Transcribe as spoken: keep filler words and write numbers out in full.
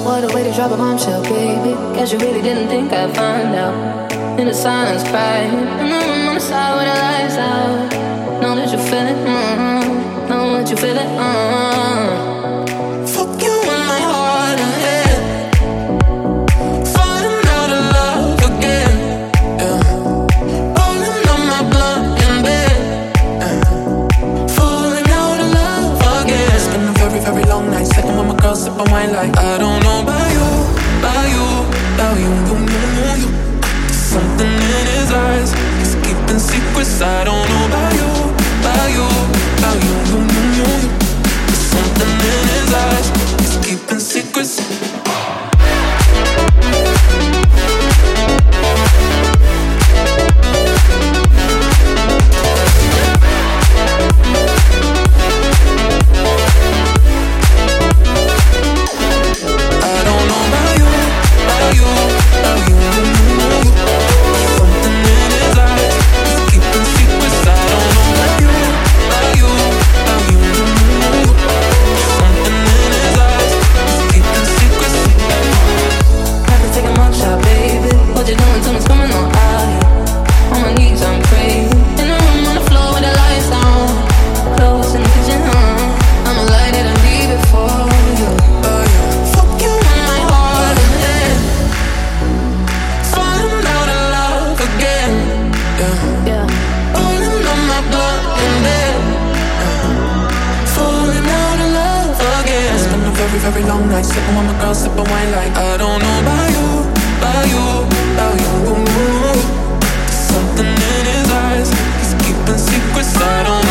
What a way to drop a bombshell, baby. Guess you really didn't think I'd find out. In the silence, crying in the room on the side where the lights out. Know that you feel it, mm-hmm. Know that you feel it, mm-hmm. Fuck you in my heart and head. Falling out of love again, yeah. Rolling on my blunt in bed, yeah. Falling out of love again. It's been a very, very long night. Sitting with my girl, sipping wine like I don't know about you, about you, about you, you, you, you. Something in his eyes, he's keeping secrets. I don't know about you, about you, about you, you, you, you, you. There's something in his eyes, he's keeping secrets. Very long night, sitting with my girl, sipping wine like I don't know about you, about you, about you. There's something in his eyes, he's keeping secrets. I don't